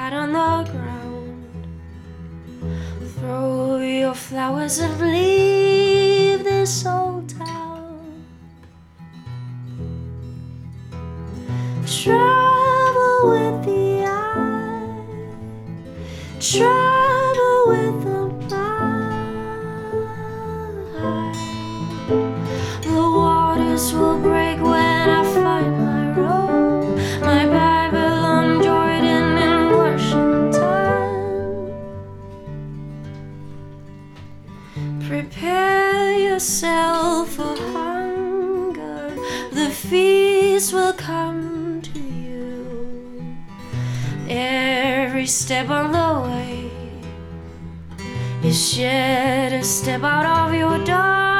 hat on the ground. Throw your flowers and leave this old town. Travel with the eye, travel with the mind. The waters will break when I find my road, my Babylon, Jordan, and Washington. Prepare yourself for hunger, the feast will come to you. Every step on the way is yet a step out of your door.